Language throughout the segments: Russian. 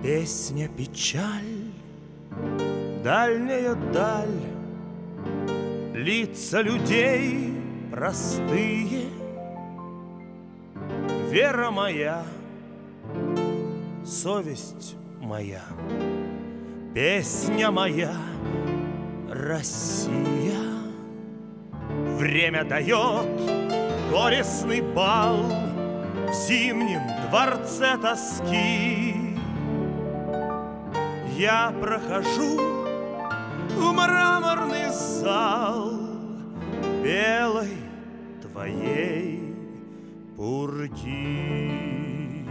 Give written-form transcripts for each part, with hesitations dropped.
Песня печаль, дальняя даль, лица людей простые, вера моя, совесть моя, песня моя, Россия. Время дает горестный бал в зимнем дворце тоски. Я прохожу в мраморный зал белой твоей пурги.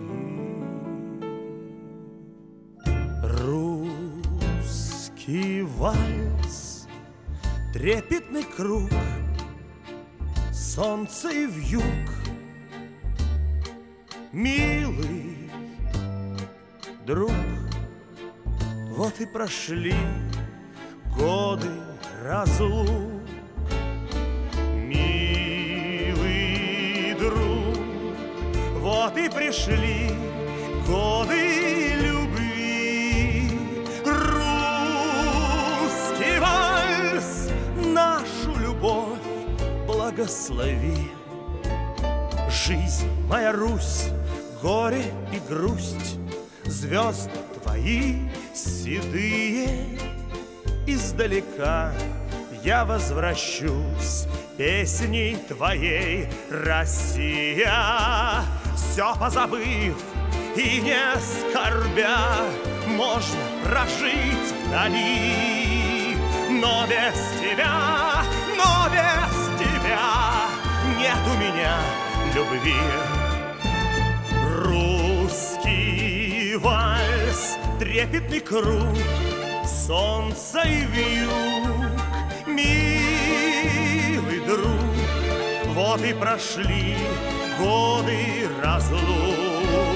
Русский вальс, трепетный круг, солнце и вьюг. Милый друг, вот и прошли годы разлук. Милый друг, вот и пришли годы любви. Русский вальс, нашу любовь благослови. Жизнь моя, Русь, горе и грусть, звезды твои седые. Издалека я возвращусь песней твоей, Россия. Все позабыв и не скорбя, можно прожить вдали. Но без тебя нет у меня любви. Русский вальс, трепетный круг, солнце и вьюг. Милый друг, вот и прошли годы разлук.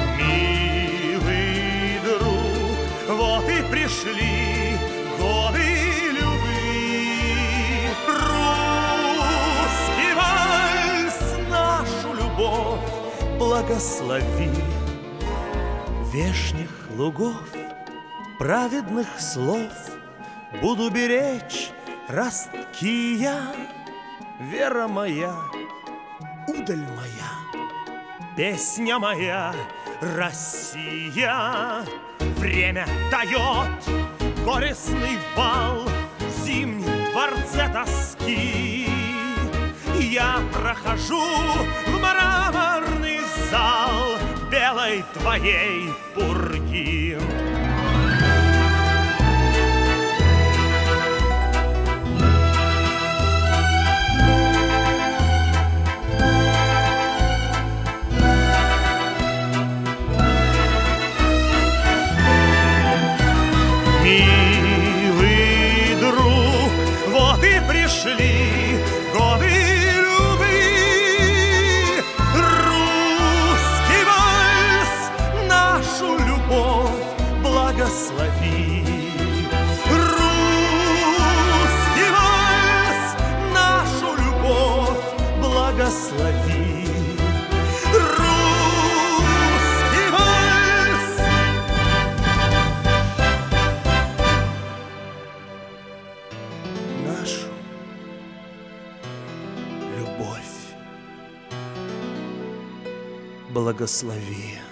Милый друг, вот и пришли годы любви. Русский вальс, нашу любовь благослови. Вешних лугов, праведных слов буду беречь ростки я. Вера моя, удаль моя, песня моя, Россия. Время дает горестный бал в зимнем дворце тоски. Я прохожу в мраморный зал белой твоей пурги. Милый друг, вот и пришли годы любви. Русский вальс, нашу любовь благослови. Русский вальс, нашу любовь благослови. Нашу любовь благослови.